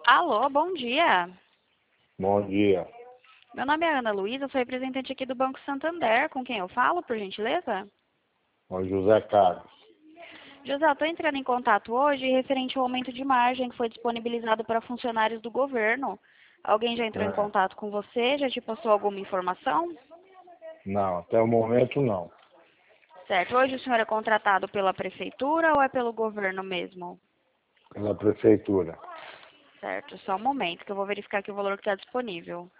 Alô, bom dia. Bom dia. Meu nome é Ana Luísa, sou representante aqui do Banco Santander. Com quem eu falo, por gentileza? O José Carlos. José, eu estou entrando em contato hoje referente ao aumento de margem que foi disponibilizado para funcionários do governo. Alguém já entrou em É, contato com você? Já te passou alguma informação? não, até o momento não. Certo. Hoje o senhor é contratado pela prefeitura ou é pelo governo mesmo? Pela prefeitura. Certo. Só um momento que eu vou verificar aqui o valor que está disponível.